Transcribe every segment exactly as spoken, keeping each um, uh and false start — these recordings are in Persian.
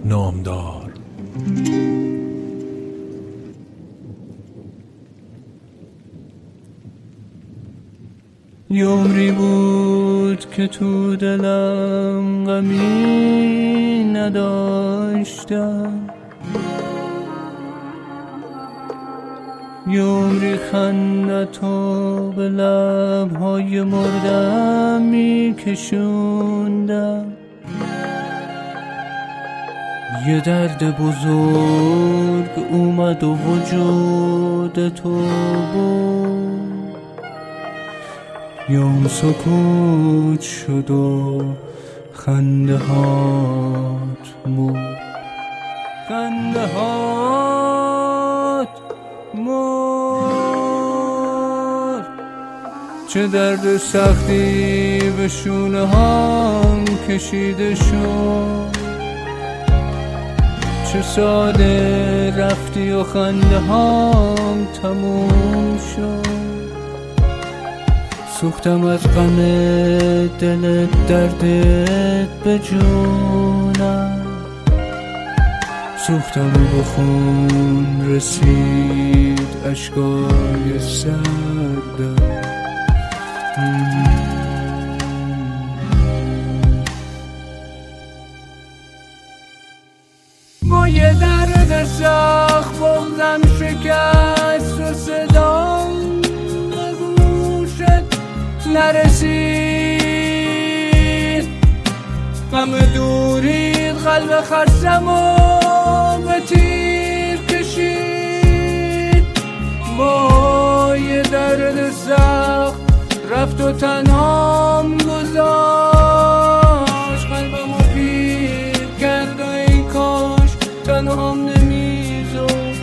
نامدار. یه عمری بود که تو دلم غمی نداشتم، یه عمری خندتو به لبهای مردم میکشوندم، یه درد بزرگ اومد و وجودتو بود، یا اون سکوت شد و خنده هات مرد، خنده هات مرد. چه درد سختی به شونه هام کشیده شد، چه ساده رفتی و خنده هام تموم شد. سوختم از غم دلت دردت به جونم، سوختم و به خون رسید اشکای سردم. با یه درد سخت بغضم شکست و صدام به گوشت نرسید، غم دورید قلب خستم و به تیر کشید. با یه درد سخت رفت و تنهام گذاشت، قلبمو پیر کرد و ای کاش تنهام نمیذاشت،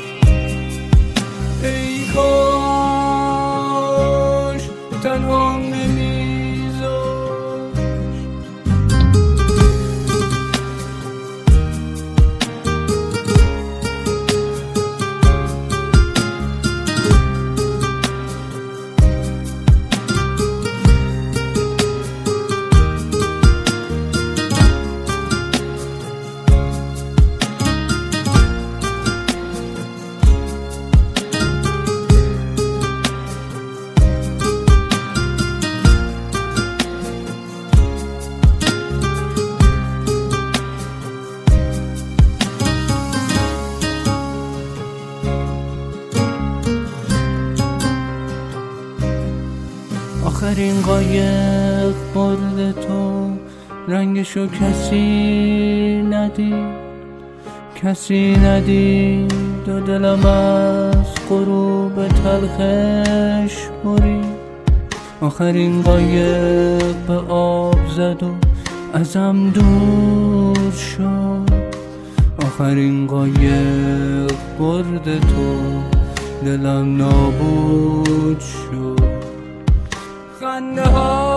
ای کاش تنهام نمیذاشت. آخرین قایق برد تو، رنگشو کسی ندید، کسی ندید و دلم از غروب تلخش برید. آخرین قایق به آب زد و ازم دور شد، آخرین قایق برد تو، دلم نابود شد. خنده ها